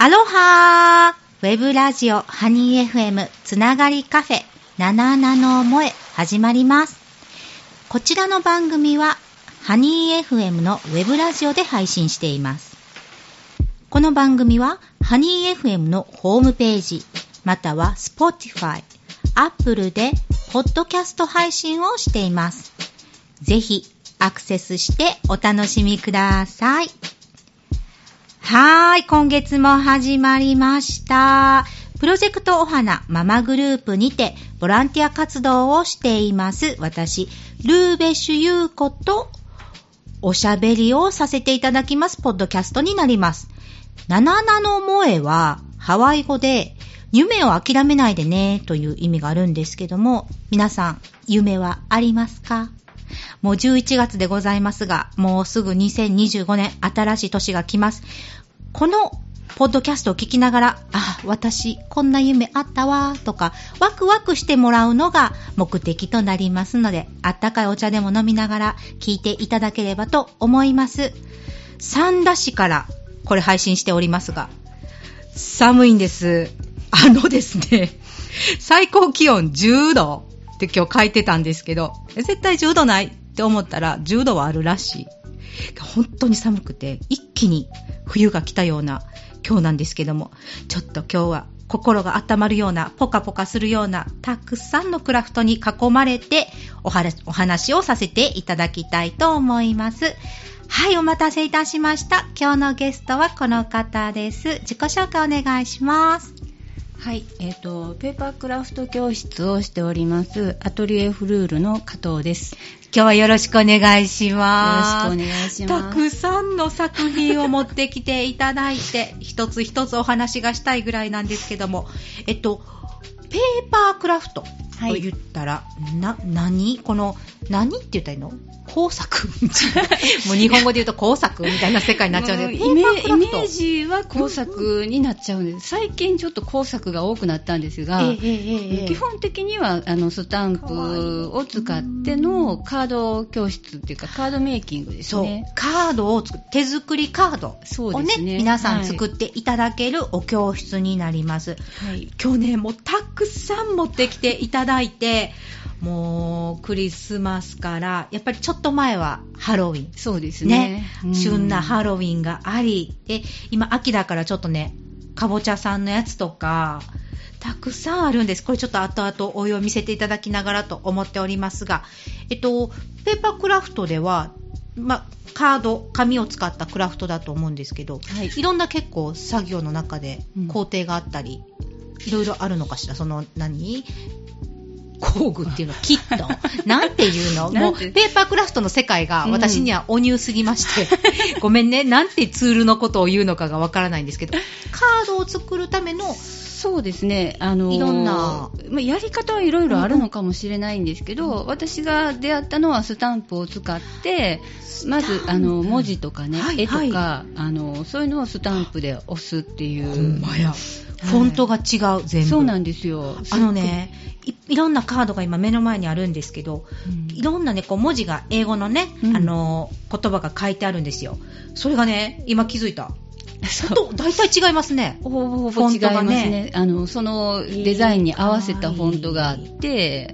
アロハー、ウェブラジオハニー FM つながりカフェナナナの萌え始まります。こちらの番組はハニー FM のウェブラジオで配信しています。この番組はハニー FM のホームページまたは Spotify、Apple でポッドキャスト配信をしています。ぜひアクセスしてお楽しみください。はーい、今月も始まりました。プロジェクトお花ママグループにてボランティア活動をしています私ルーベシュユーコとおしゃべりをさせていただきますポッドキャストになります。ナナナの萌えはハワイ語で夢を諦めないでねという意味があるんですけども、皆さん夢はありますか？もう11月でございますが、もうすぐ2025年新しい年が来ます。このポッドキャストを聞きながら、私こんな夢あったわとかワクワクしてもらうのが目的となりますので、あったかいお茶でも飲みながら聞いていただければと思います。三田市からこれ配信しておりますが、寒いんです。ですね、最高気温10度って今日書いてたんですけど、絶対10度ないって思ったら10度はあるらしい。本当に寒くて一気に冬が来たような今日なんですけども、ちょっと今日は心が温まるようなポカポカするようなたくさんのクラフトに囲まれてお話をさせていただきたいと思います。はい、お待たせいたしました。今日のゲストはこの方です。自己紹介お願いします。 はい、ペーパークラフト教室をしておりますアトリエフルールの加藤です。 今日はよろしくお願いします。 よろしくお願いします。 たくさんの作品を持ってきていただいて一つ一つお話がしたいぐらいなんですけども、ペーパークラフトと言ったら、何って言ったらいいの？工作もう日本語で言うと工作みたいな世界になっちゃうんで、 イメージは工作になっちゃうんです。最近ちょっと工作が多くなったんですが、基本的にはスタンプを使ってのカード教室っていうかカードメイキングですね。 そう、カードを手作りカードをね、皆さん作っていただけるお教室になります。はい、今日ね、もうたくさん持ってきていただいて、もうクリスマスからやっぱりちょっと前はハロウィン、 そうですね、 旬なハロウィンがあり、で今秋だからちょっとねかぼちゃさんのやつとかたくさんあるんです。これちょっと後々お湯を見せていただきながらと思っておりますが、ペーパークラフトでは、カード紙を使ったクラフトだと思うんですけど、いろんな結構作業の中で工程があったり、いろいろあるのかしら。その工具っていうの、キットなんていうの、もうペーパークラフトの世界が私にはおニューすぎまして、ごめんね、なんてツールのことを言うのかがわからないんですけど、カードを作るための、 そうですね、 いろんな、 やり方はいろいろあるのかもしれないんですけど、私が出会ったのはスタンプを使って、まず文字とかね、絵とか、そういうのをスタンプで押すっていう。 ほんまや、フォントが違う、全部。 そうなんですよ。 いろんなカードが今目の前にあるんですけど、いろんなね、こう文字が英語のね、言葉が書いてあるんですよ。それがね、今気づいた。大体違いますね。 ほぼ違いますね。そのデザインに合わせたフォントがあって、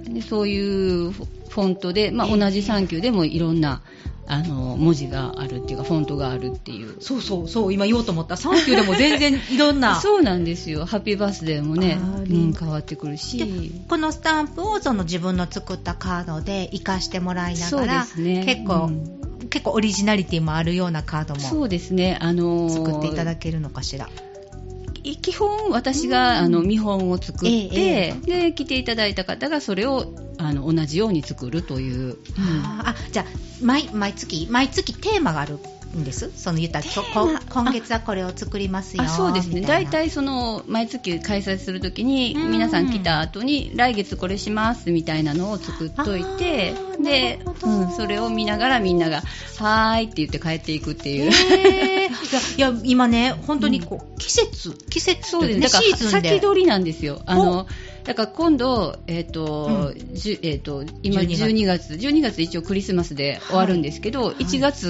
でそういうフォントで、同じサンキューでもいろんな文字があるっていうかフォントがあるっていう。 そう今言おうと思った。サンキューでも全然いろんなそうなんですよ。ハッピーバースデーもね、変わってくるし、 このスタンプをその自分の作ったカードで活かしてもらいながら、 そうですね、 結構オリジナリティもあるようなカードもそうですね、 作っていただけるのかしら。 基本私が見本を作って、で来ていただいた方がそれを同じように作るという、 じゃあ毎月テーマがあるんです。その言ったら今月はこれを作りますよ。 そうですね。だいたいその毎月開催するときに皆さん来た後に来月これしますみたいなのを作っといて、で、それを見ながらみんながはーいって言って帰っていくっていう。 いや今ね本当に季節そうですね。だからシーズンで先取りなんですよ。だから今度今12月一応クリスマスで終わるんですけど、1月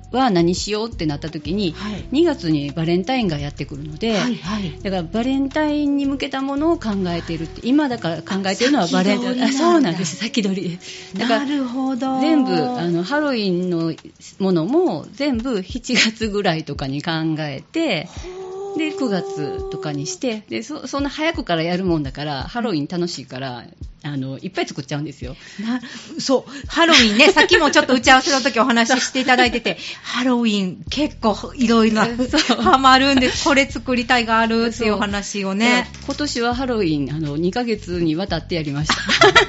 は何しようってなった時に、はい、2月にバレンタインがやってくるので、はいはい、だからバレンタインに向けたものを考えているって今だから考えているのはバレンタイン。そうなんです、先取りです。だからなるほど。 全部ハロウィンのものも全部7月ぐらいとかに考えて、で9月とかにして、で そんな早くからやるもんだからハロウィン楽しいからいっぱい作っちゃうんですよ。 そうハロウィンねさっきもちょっと打ち合わせの時お話ししていただいててハロウィン結構いろいろハマるんです。これ作りたいがあるっていう話をね。 今年はハロウィン2ヶ月にわたってやりました。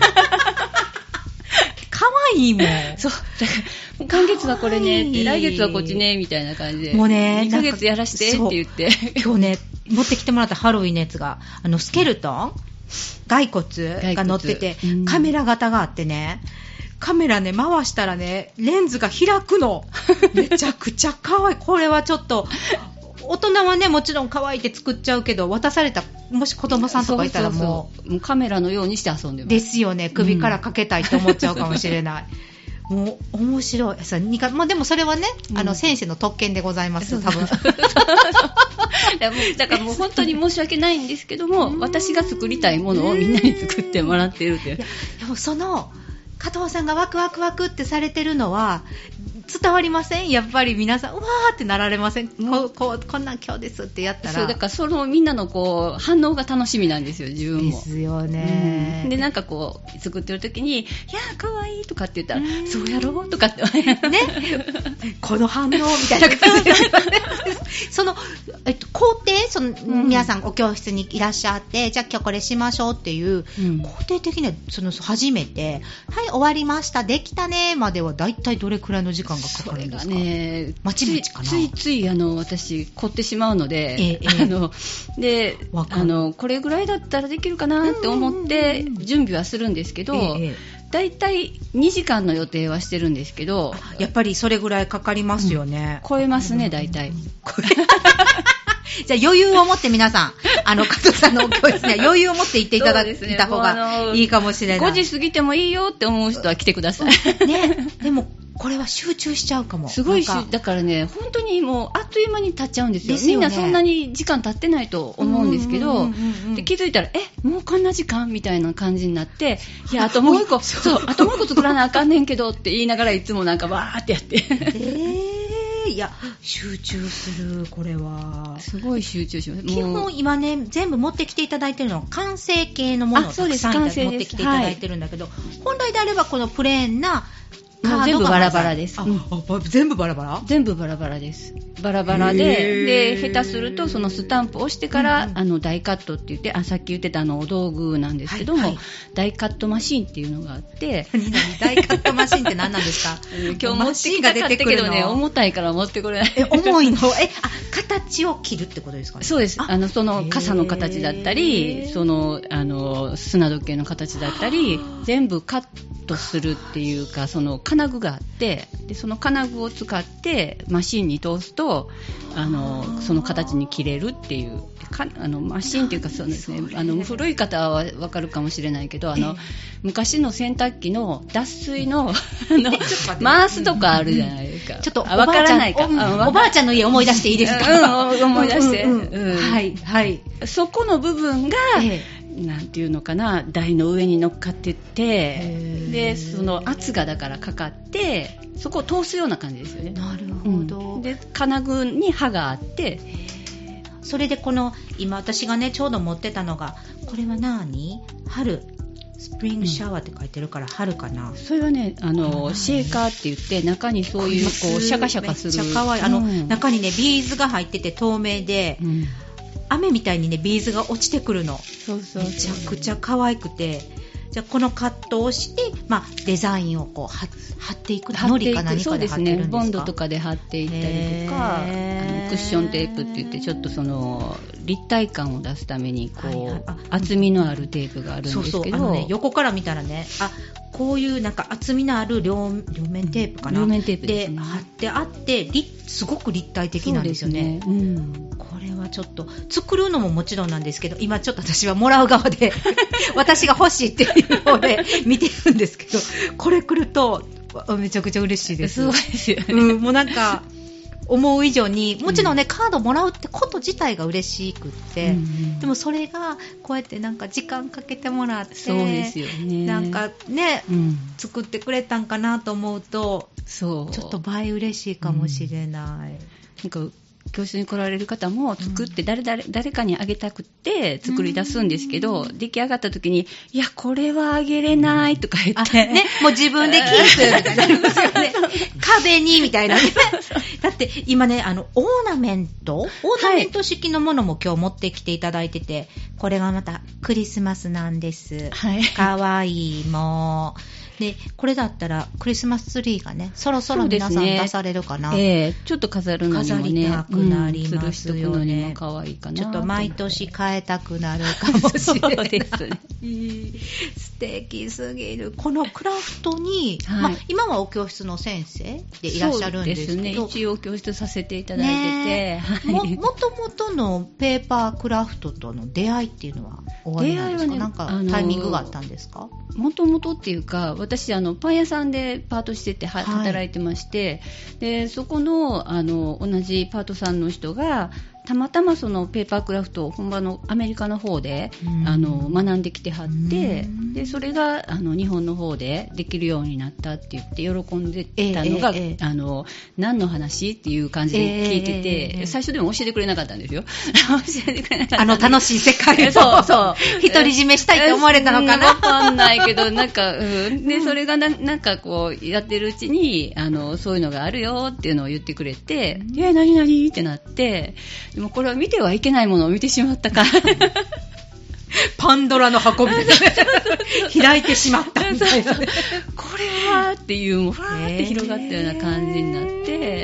かわいいもん。 そうだから今月はこれねって来月はこっちねみたいな感じでもうね 2ヶ月やらしてって言って今日ね持ってきてもらったハロウィンのやつがスケルトン骸骨が乗ってて、カメラ型があってねカメラね回したらねレンズが開くのめちゃくちゃ可愛い。これはちょっと大人はねもちろん可愛いって作っちゃうけど渡されたもし子供さんとかいたらもうカメラのようにして遊んでますですよね。首からかけたいって思っちゃうかもしれない、もう面白いさ、まあ、でもそれはね、先生の特権でございます。多分だからもう本当に申し訳ないんですけども私が作りたいものをみんなに作ってもらっているっていう。 でもその加藤さんがワクワクワクってされてるのは伝わりません？やっぱり皆さんうわーってなられません？こんなん今日ですってやったら。 そうだからそのみんなのこう反応が楽しみなんですよ自分も。 ですよね、 でなんかこう作ってる時にいやーかわいいとかって言ったらそうやろうとかってねこの反応みたいな感じでその工程皆さんお教室にいらっしゃってじゃあ今日これしましょうっていう、工程的には初めてはい終わりましたできたねまではだいたいどれくらいの時間がかかるんですか？ ね、 まちまちかな。 ついつい私凝ってしまうので、でこれぐらいだったらできるかなって思って準備はするんですけど、だいたい2時間の予定はしてるんですけどやっぱりそれぐらいかかりますよね、 超えますねだいたい。 じゃあ余裕を持って皆さん加藤さんのお教室には余裕を持って行っていただいた方がいいかもしれない。 5時過ぎてもいいよって思う人は来てくださいね。でもこれは集中しちゃうかも。 すごいだからね本当にもうあっという間に経っちゃうんですよ。みんなそんなに時間経ってないと思うんですけど、で気づいたらもうこんな時間みたいな感じになっていやあともう一個あともう一個作らなあかんねんけどって言いながらいつもなんかわーってやっていや集中する。これはすごい集中します。 基本今ね全部持ってきていただいてるのは完成形のものをたくさん持ってきていただいてるんだけど、本来であればこのプレーンなカードが全部バラバラです。 全部バラバラ？ 全部バラバラです。バラバラで下手するとそのスタンプを押してから、ダイカットって言ってさっき言ってたお道具なんですけども、ダイカットマシンっていうのがあってダイカットマシンって何なんですか？ 今日持ってきたかったけどね重たいから持ってこれない。 重いの？形を切るってことですかね？ そうです。その傘の形だったりその砂時計の形だったり全部カットするっていうかその金具があってでその金具を使ってマシンに通すとその形に切れるっていうマシンっていうかそうですね古い方は分かるかもしれないけど昔の洗濯機の脱水の回すとかあるじゃないですか。 ちょっと分からないかおばあちゃんの家思い出していいですか？ 思い出して、 はいはい。 そこの部分が、なんていうのかな台の上に乗っかってってでその圧がだからかかってそこを通すような感じですよね。 なるほど、 で金具に刃があってそれでこの今私がねちょうど持ってたのがこれは何？春スプリングシャワーって書いてるから春かな。 それはねシェーカーって言って中にそういうこうシャカシャカするめっちゃ可愛い中にねビーズが入ってて透明で、雨みたいにねビーズが落ちてくるの。そうめちゃくちゃ可愛くてじゃあこのカットをして、デザインをこう貼っていくのりか何かで貼ってるんですか？そうですねボンドとかで貼っていったりとかクッションテープって言ってちょっとその立体感を出すためにこう、厚みのあるテープがあるんですけど横から見たらねこういうなんか厚みのある両面テープかな、 両面テープですね、 で貼ってあってすごく立体的なんですよね。これはちょっと作るのももちろんなんですけど今ちょっと私はもらう側で私が欲しいっていう方で見てるんですけどこれ来るとめちゃくちゃ嬉しいです。 そうですよね。 もうなんか思う以上にもちろんね、カードもらうってこと自体が嬉しくって、でもそれがこうやってなんか時間かけてもらって、 そうですよね。 なんかね、作ってくれたんかなと思うと、 そうちょっと倍嬉しいかもしれない。 なんか教室に来られる方も作って誰かにあげたくって作り出すんですけど、出来上がった時に、いやこれはあげれないとか言って、 ね、もう自分でキープみたいになりますよね。壁にみたいなね。だって今ね、オーナメント式のものも今日持ってきていただいてて、これがまたクリスマスなんです。かわいい。もうで、これだったらクリスマスツリーがね、そろそろ皆さん出されるかな。 ちょっと飾るのにもね、 飾りたくなりますよね。 吊るしとくのにも可愛いかな。 ちょっと毎年変えたくなるかもしれない。 そうですね。 素敵すぎる。このクラフトに、今はお教室の先生でいらっしゃるんですけど、そうですね。 一応教室させていただいてて、 もともとのペーパークラフトとの出会いっていうのはおありなんですか？なんかタイミングがあったんですか？ もともとっていうか、私パン屋さんでパートしてて働いてまして、でそこの同じパートさんの人がたまたまそのペーパークラフトを本場のアメリカの方で学んできてはって、でそれが日本の方でできるようになったって言って喜んでたのが、何の話っていう感じで聞いてて、最初でも教えてくれなかったんですよ。教えてくれなかった。 楽しい世界をそう独り占めしたいって思われたのかな。 わかんないけど、なんか、でそれがなんかこうやってるうちにそういうのがあるよっていうのを言ってくれて、何々ってなって、でもこれは見てはいけないものを見てしまったからパンドラの箱みたいな開いてしまったみたいなこれはっていう、もうファーって広がったような感じになって、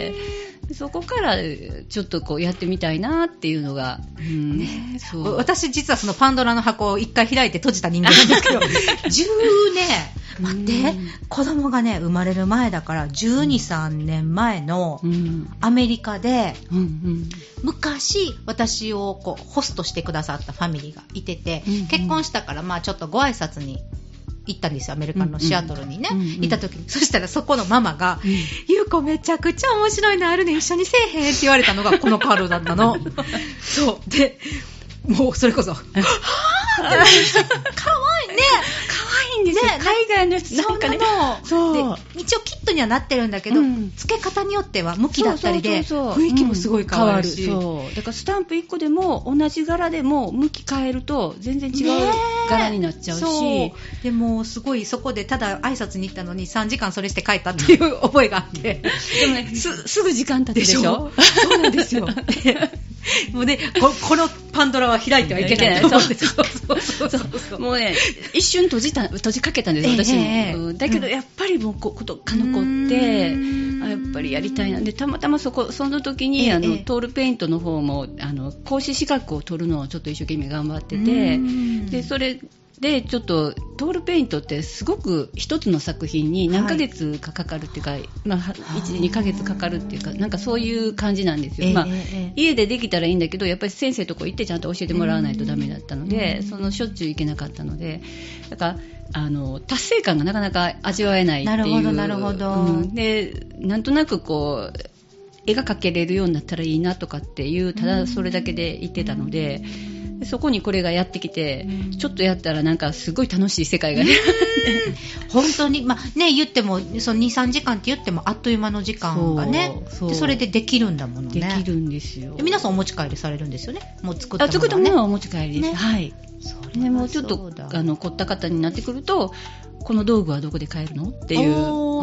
そこからちょっとこうやってみたいなっていうのが、 そう私実はそのパンドラの箱を一回開いて閉じた人間なんですけど待って、子供がね生まれる前だから12、3年前のアメリカで、昔私をこうホストしてくださったファミリーがいてて、結婚したからちょっとご挨拶に行ったんですよ、アメリカのシアトルにね、行った時に。そしたらそこのママが、ゆうこめちゃくちゃ面白いのあるね、一緒にせえへんって言われたのがこのカードだったの。そうで、もうそれこそはぁーってかわいいね、 いいんですよ、海外のやつなんかね。 そうで一応キットにはなってるんだけど、付け方によっては向きだったりで雰囲気もすごい変わるし、 だからスタンプ1個でも同じ柄でも向き変えると全然違う柄になっちゃうし、 でもすごいそこでただ挨拶に行ったのに3時間それして帰ったっていう覚えがあってでもね、すぐ時間経つでしょ。 そうなんですよもうね、このパンドラは開いてはいけないと思うんですよ。 もうね、一瞬閉じかけたんですよ、私も。だけどやっぱりもうことが残って、やっぱりやりたいな。でたまたまその時にトールペイントの方も講師資格を取るのをちょっと一生懸命頑張ってて、でそれでちょっとトールペイントってすごく一つの作品に何ヶ月かかるっていうか、1、2ヶ月かかるっていうか、なんかそういう感じなんですよ。家でできたらいいんだけど、やっぱり先生とこ行ってちゃんと教えてもらわないとダメだったので、しょっちゅう行けなかったので、だから達成感がなかなか味わえないっていう。 なるほど、 でなんとなくこう絵が描けれるようになったらいいなとかっていう、ただそれだけで言ってたので、そこにこれがやってきて、ちょっとやったらなんかすごい楽しい世界がね本当に、言ってもその 2,3 時間って言ってもあっという間の時間がね、それでできるんだものね。 できるんですよ。 皆さんお持ち帰りされるんですよね。もう作ったものはね。 作ったものはお持ち帰りです。はい。 でもうちょっと凝った方になってくると、この道具はどこで買えるのっていう、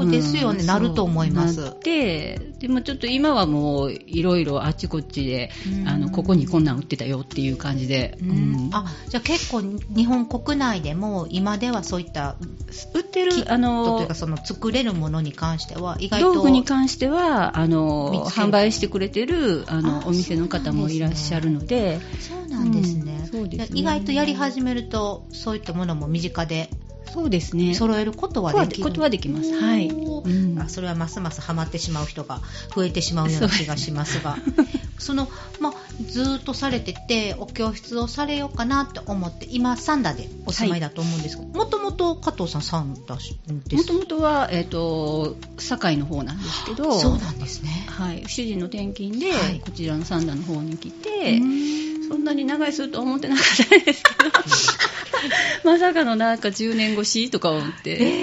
ですよね、なると思います。 でもちょっと今はもういろいろあっちこっちでここにこんなん売ってたよっていう感じで、 じゃあ結構日本国内でも今ではそういった売ってるキットというか、その作れるものに関しては意外と道具に関しては販売してくれてるお店の方もいらっしゃるので。 そうなんですね。意外とやり始めるとそういったものも身近でそうですね。 揃えることはできる。 ことはできます。はい。 それはますますハマってしまう人が増えてしまうような気がしますが、ずっとされててお教室をされようかなって思って今三田でお住まいだと思うんですけど、もともと加藤さん三田です。 もともとは堺の方なんですけど。 そうなんですね。 はい。主人の転勤で、こちらの三田の方に来て、そんなに長居するとは思ってなかったんですけど。まさかのなんか10年越しとか思って、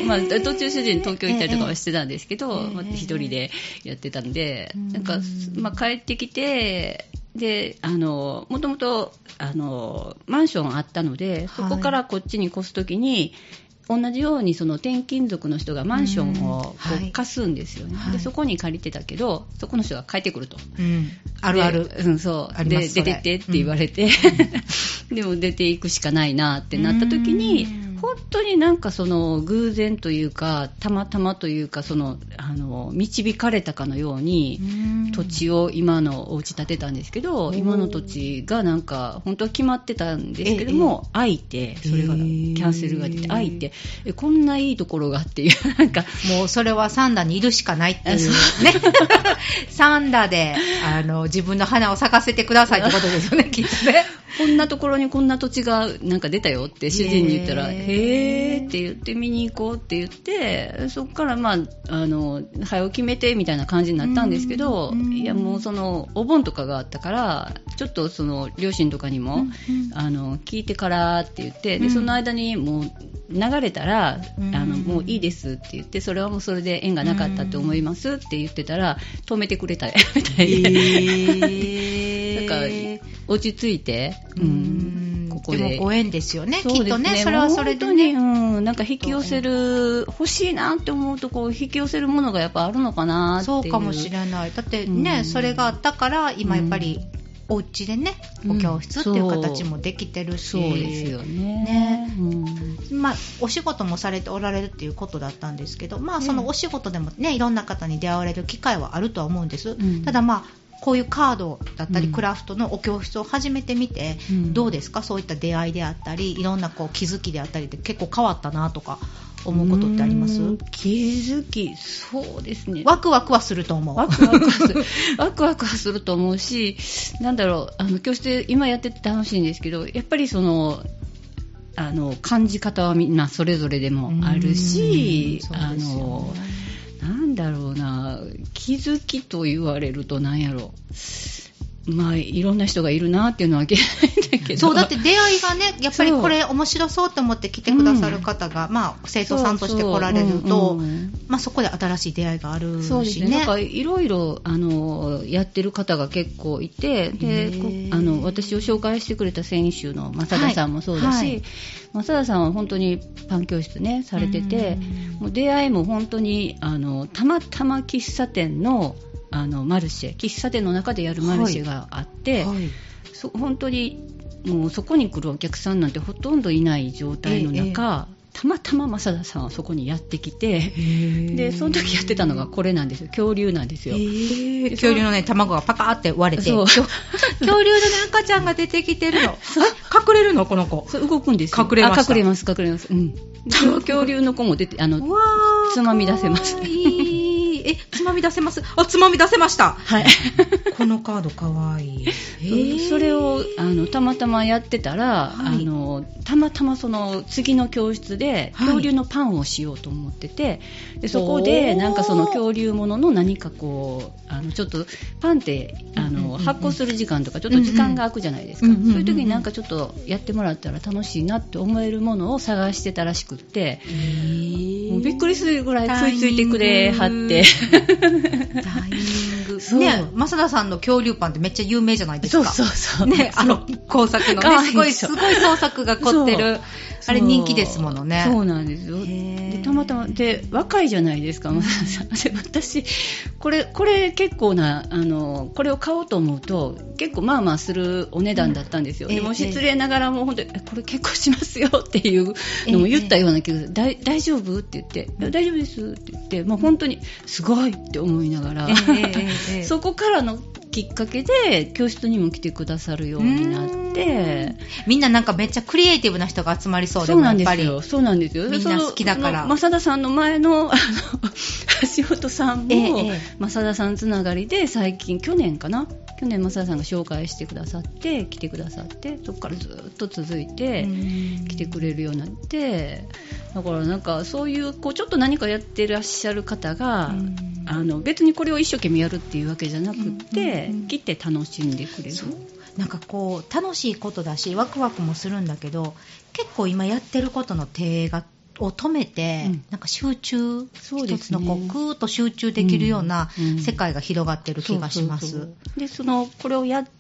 途中主人東京行ったりとかはしてたんですけど、一人でやってたんで、なんか、帰ってきて、で、もともと、マンションあったので、そこからこっちに越すときに、同じようにその転勤族の人がマンションをこう貸すんですよね、でそこに借りてたけどそこの人が帰ってくると、 あるある、 そうで出てってって言われて、でも出ていくしかないなってなった時に本当になんかその偶然というかたまたまというか導かれたかのように土地を今のお家建てたんですけど、今の土地がなんか本当は決まってたんですけども、空いてそれがキャンセルが出て空いて、こんないいところがっていうなんかもうそれは三田にいるしかないっていうね三田で自分の花を咲かせてくださいってことですよねきっとね。 こんなところにこんな土地がなんか出たよって主人に言ったらへーって言って見に行こうって言ってそこから早を決めてみたいな感じになったんですけど、いやもうそのお盆とかがあったからちょっとその両親とかにも聞いてからって言ってでその間にもう流れたらもういいですって言ってそれはもうそれで縁がなかったって思いますって言ってたら止めてくれたみたいで、なんか落ち着いて、ここでもご縁ですよね、 そうですね、 きっとね、それはそれでね、 なんか引き寄せる欲しいなって思うとこう引き寄せるものがやっぱあるのかなっていう。 そうかもしれない。だってね、それがあったから今やっぱりお家でね、お教室っていう形もできてるし、 そうですよね。 お仕事もされておられるっていうことだったんですけど、そのお仕事でもね、いろんな方に出会われる機会はあるとは思うんです。ただこういうカードだったりクラフトのお教室を始めてみて、どうですか、そういった出会いであったりいろんな気づきであったりって結構変わったなとか思うことってあります？ 気づき、そうですね。 ワクワクはすると思う。 ワクワクはすると思うし、なんだろう、教室今やってて楽しいんですけど、やっぱりその感じ方はみんなそれぞれでもあるし、なんだろうな、気づきと言われるとなんやろう、いろんな人がいるなっていうのは言えないんだけど、 そうだって出会いがね、やっぱりこれ面白そうと思って来てくださる方が、生徒さんとして来られると、そこで新しい出会いがあるしね。 そうですね。なんかいろいろやってる方が結構いて、で私を紹介してくれた選手の正田さんもそうだし、正田さんは本当にパン教室ねされてて、もう出会いも本当にたまたま喫茶店のマルシェ、喫茶店の中でやるマルシェがあって、本当にもうそこに来るお客さんなんてほとんどいない状態の中、たまたま正田さんはそこにやってきて、でその時やってたのがこれなんですよ、恐竜なんですよ。 恐竜のね、卵がパカーって割れて、恐竜の、ね、赤ちゃんが出てきてるの。隠れるのこの子。 動くんですよ。 隠れました。 隠れます。恐竜の子も出てつまみ出せます。 つまみ出せます。つまみ出せました。 はい。 このカードかわいい。 それをたまたまやってたら、たまたまその次の教室で恐竜のパンをしようと思ってて、でそこでなんかその恐竜ものの何かちょっとパンって発酵する時間とかちょっと時間が空くじゃないですか。そういう時になんかちょっとやってもらったら楽しいなって思えるものを探してたらしくって、もうびっくりするぐらい食いついてくれはって。 タイミング。ね、正田さんの恐竜パンってめっちゃ有名じゃないですか。 そう。 ね、工作のね、すごい創作が凝ってる。あれ人気ですものね。 そうなんですよ。でたまたまで若いじゃないですか、正田さん。私これ結構なこれを買おうと思うと結構するお値段だったんですよ。でも失礼ながらもう本当にこれ結構しますよっていうのも言ったような気がする。大丈夫って言って大丈夫ですって言って、もう本当にすごいって思いながらそこからのきっかけで教室にも来てくださるようになって、 みんななんかめっちゃクリエイティブな人が集まりそうでもやっぱりそうなんですよ。 みんな好きだから。 正田さんの前の橋本さんも、正田さんつながりで最近去年正田さんが紹介してくださって来てくださって、そこからずっと続いて来てくれるようになって、だからなんかそういうこうちょっと何かやってらっしゃる方が、別にこれを一生懸命やるっていうわけじゃなくて、来て楽しんでくれる。 なんかこう楽しいことだしワクワクもするんだけど、結構今やってることの手を止めて、なんか集中、一つのこうグーッと集中できるような世界が広がってる気がします。 でこれをやって、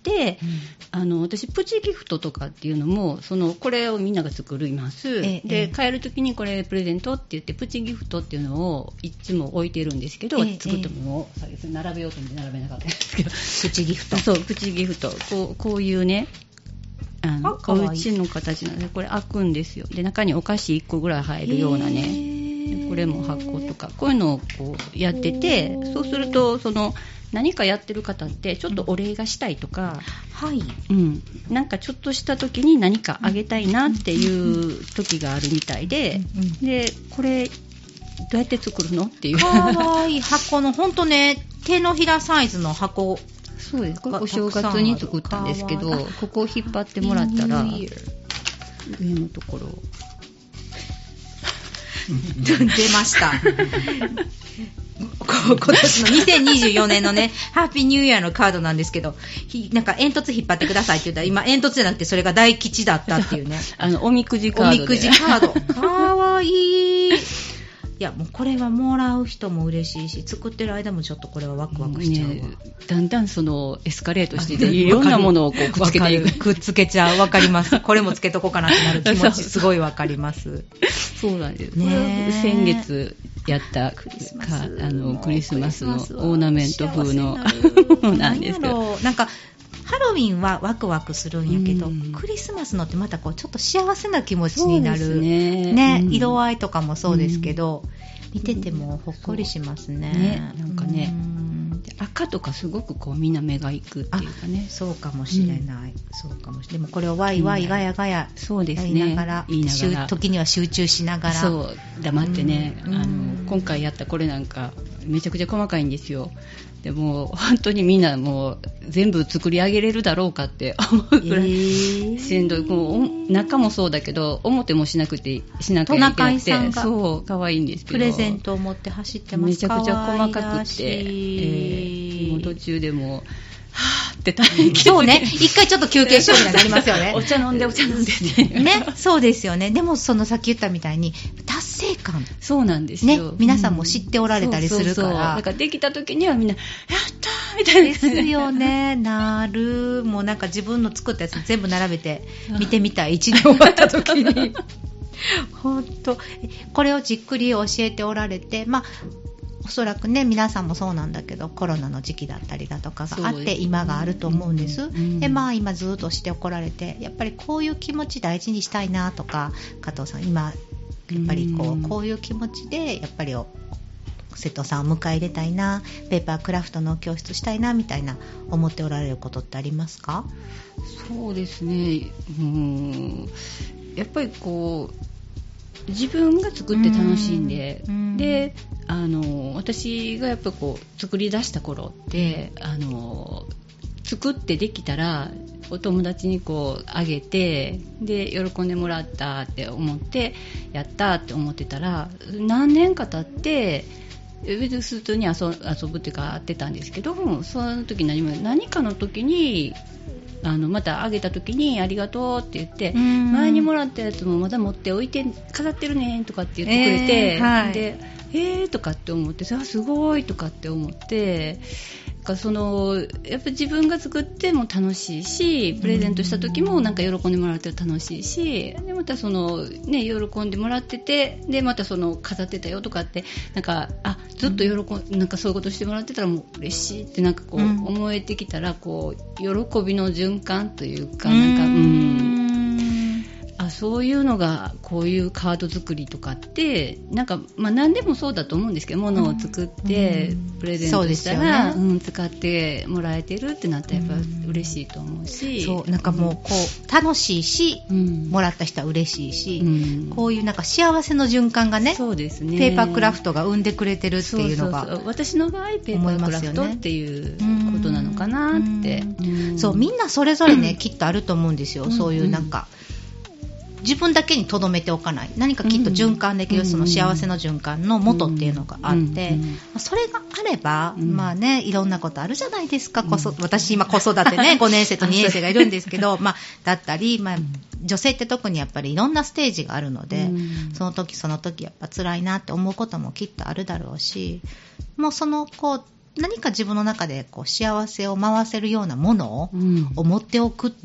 私プチギフトとかっていうのもこれをみんなが作ります、で帰るときにこれプレゼントって言ってプチギフトっていうのをいつも置いてるんですけど、作ったものを並べようと思って並べなかったんですけど、 プチギフト、 そうプチギフト、こういうねお家の形なんで、これ開くんですよ。で中にお菓子1個ぐらい入るようなね、これも発酵とかこういうのをこうやってて、そうすると何かやってる方ってちょっとお礼がしたいとか、なんかちょっとした時に何かあげたいなっていう時があるみたいで、でこれどうやって作るのっていう、 かわいい箱の本当ね、手のひらサイズの箱。 そうです。これお正月に作ったんですけど、ここを引っ張ってもらったら上のところ出ました今年の2024年のねハッピーニューイヤーのカードなんですけど、なんか煙突引っ張ってくださいって言ったら、今煙突じゃなくてそれが大吉だったっていうねおみくじカードで、 おみくじカードかわいい。いやもうこれはもらう人も嬉しいし、作ってる間もちょっとこれはワクワクしちゃうわ、 だんだんエスカレートしていろんなものをこうくっつけていく、 くっつけちゃう。わかります。これもつけとこうかなってなる気持ちすごいわかりますそうなんですね。先月やったクリスマスのオーナメント風のなんですけど、 なんかハロウィンはワクワクするんやけど、クリスマスのってまたこうちょっと幸せな気持ちになる、ね、色合いとかもそうですけど、見ててもほっこりしますね。 なんかね、赤とかすごくこうみんな目がいくっていうかね。 そうかもしれない、そうかもしれない。でもこれをワイワイガヤガヤやりながら、時には集中しながら、 そう黙ってね、今回やったこれなんかめちゃくちゃ細かいんですよ。でも本当にみんなもう全部作り上げれるだろうかって思うぐらいしんどい、中もそうだけど表もしなきゃいけなくて、そう可愛いんですけど、 プレゼントを持って走ってます。 めちゃくちゃ細かくて、もう途中でもはぁって大変。 そうね、一回ちょっと休憩しようみたいになりますよねお茶飲んでってね、そうですよね。でもさっき言ったみたいに達成感、 そうなんですよ、 ね、皆さんも知っておられたりするから、 だからできた時にはみんなやったーみたいなですよね。なる、もうなんか自分の作ったやつ全部並べて見てみたい、1年終わった時に本当これをじっくり教えておられて、おそらくね皆さんもそうなんだけど、コロナの時期だったりだとかがあって今があると思うんです、で今ずっとしてこられて、やっぱりこういう気持ち大事にしたいなとか、加藤さん今やっぱりこういう気持ちでやっぱり瀬戸さんを迎え入れたいな、ペーパークラフトの教室したいなみたいな思っておられることってありますか？ そうですね、やっぱり自分が作って楽しんで、で私がやっぱ作り出した頃って作ってできたらお友達にあげて、で喜んでもらったって思ってやったって思ってたら、何年か経って別に普通に遊ぶっていうか会ってたんですけども、その時何かの時にまたあげた時にありがとうって言って、前にもらったやつもまだ持って置いて飾ってるねとかって言ってくれて、でとかって思って、すごいとかって思って、やっぱ自分が作っても楽しいし、プレゼントした時もなんか喜んでもらって楽しいし、でまた喜んでもらってて、でまた飾ってたよとかって、なんかずっとなんかそういうことしてもらってたらもう嬉しいってなんか思えてきたら、喜びの循環というか、なんかそういうのがこういうカード作りとかってなんか、何でもそうだと思うんですけど、物を作ってプレゼントしたら、使ってもらえてるってなったらやっぱ嬉しいと思うし、 そうなんかもうこう楽しいし、もらった人は嬉しいし、こういうなんか幸せの循環がね、 そうですね、 ペーパークラフトが生んでくれてるっていうのが、 そう私の場合ペーパークラフトっていうことなのかなって、 そうみんなそれぞれね、きっとあると思うんですよ、そういうなんか自分だけに留めておかない何かきっと循環できる、その幸せの循環の元っていうのがあって、それがあれば、いろんなことあるじゃないですか。私今子育てね5年生と2年生がいるんですけどだったり、女性って特にやっぱりいろんなステージがあるので、その時その時やっぱ辛いなって思うこともきっとあるだろうし、もうそのこう何か自分の中でこう幸せを回せるようなものを持っておくって、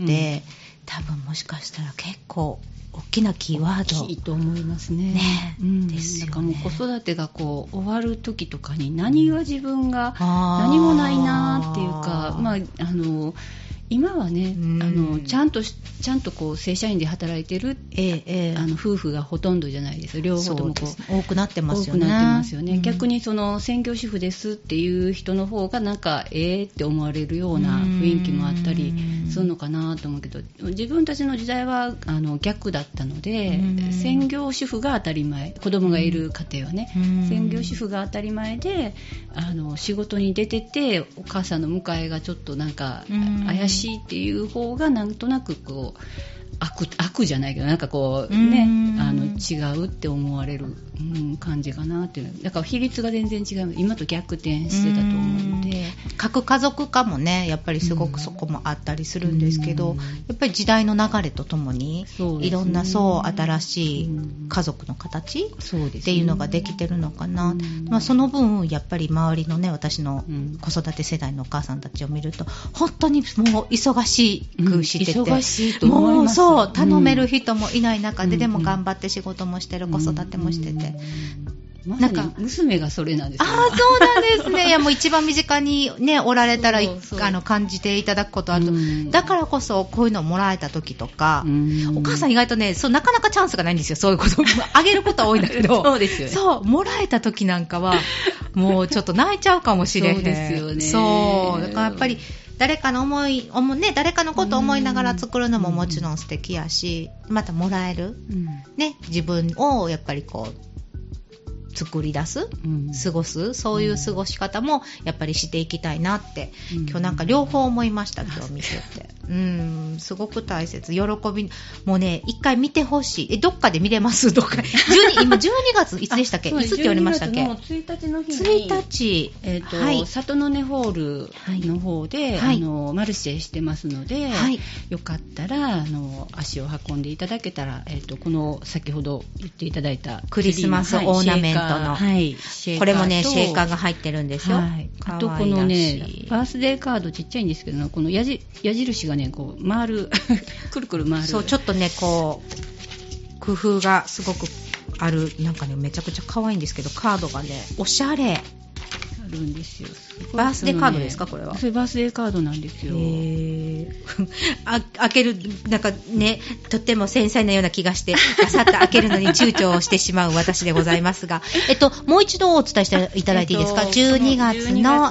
多分もしかしたら結構大きなキーワード大きいと思いますね。 ですよね。 だからもう子育てがこう終わる時とかに何が自分が何もないなっていうか、今はね、ちゃんとこう正社員で働いてる、夫婦がほとんどじゃないです。両方ともこう多くなってますよね。 多くなってますよね。逆にその専業主婦ですっていう人の方がなんかって思われるような雰囲気もあったりするのかなと思うけど、自分たちの時代は逆だったので、専業主婦が当たり前、子供がいる家庭はね、専業主婦が当たり前で仕事に出ててお母さんの迎えがちょっとなんか怪しいっていう方がなんとなくこう悪じゃないけどなんかこうね違うって思われる、感じかなっていう。だから比率が全然違う、今と逆転してたと思うので、 核家族化もねやっぱりすごくそこもあったりするんですけど、やっぱり時代の流れとともに、いろんな新しい家族の形っていうのができてるのかな。その分やっぱり周りのね私の子育て世代のお母さんたちを見ると本当にもう忙しくしてて、 忙しいと思います。 もう頼める人もいない中で、でも頑張って仕事もしてる、子育てもしてて、 なんか娘がそれなんですよ。 そうなんですね。いやもう一番身近にねおられたら感じていただくことあると、だからこそこういうのをもらえた時とか、お母さん意外とねなかなかチャンスがないんですよ。そういうことをあげることは多いんだけどそうですよね。 そうもらえた時なんかはもうちょっと泣いちゃうかもしれへん。 そうですよね。 そうだからやっぱり誰かの誰かのことを思いながら作るのももちろん素敵やし、またもらえる、自分をやっぱりこう作り出す、過ごす、そういう過ごし方もやっぱりしていきたいなって、今日なんか両方思いました。今日見てて、すごく大切、喜び、もうね一回見てほしい。どっかで見れます？どっか今12月いつでしたっけ？いつって言われましたっけ ？12月の1日の日に 1日、 里の根ホールの方で、マルシェしてますので、よかったら足を運んでいただけたら、この先ほど言っていただいたクリスマスオーナメントの、これもねシェーカーが入ってるんですよ。 あとこのねバースデーカードちっちゃいんですけど、この矢印がねこう回るくるくる回る、 そうちょっとねこう工夫がすごくある、なんかねめちゃくちゃ可愛いんですけど、カードがねおしゃれあるんですよ。 バースデーカードですか？これはそれバースデーカードなんですよ。 開けるなんかねとっても繊細なような気がしてガサッと開けるのに躊躇をしてしまう私でございますがもう一度お伝えしていただいていいですか？12月の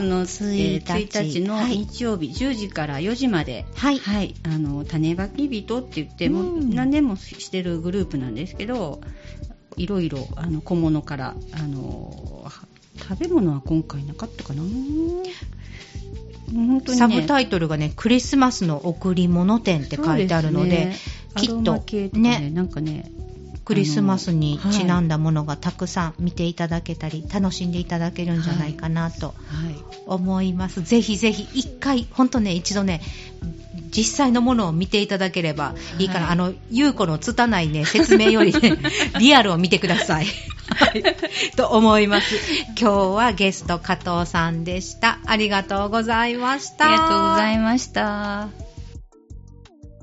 1日の日曜日10時から4時まで、種まき人って言っても何年もしてるグループなんですけど、いろいろ小物から食べ物は今回なかったかな。本当にね、 サブタイトルがねクリスマスの贈り物展って書いてあるの で、きっとねなんかねクリスマスにちなんだものがたくさん見ていただけたり、楽しんでいただけるんじゃないかなと思います。ぜひぜひ一回本当ね一度ね実際のものを見ていただければいいから、優子の拙いね説明よりねリアルを見てくださいと思います。今日はゲスト加藤さんでした。ありがとうございました。 ありがとうございました。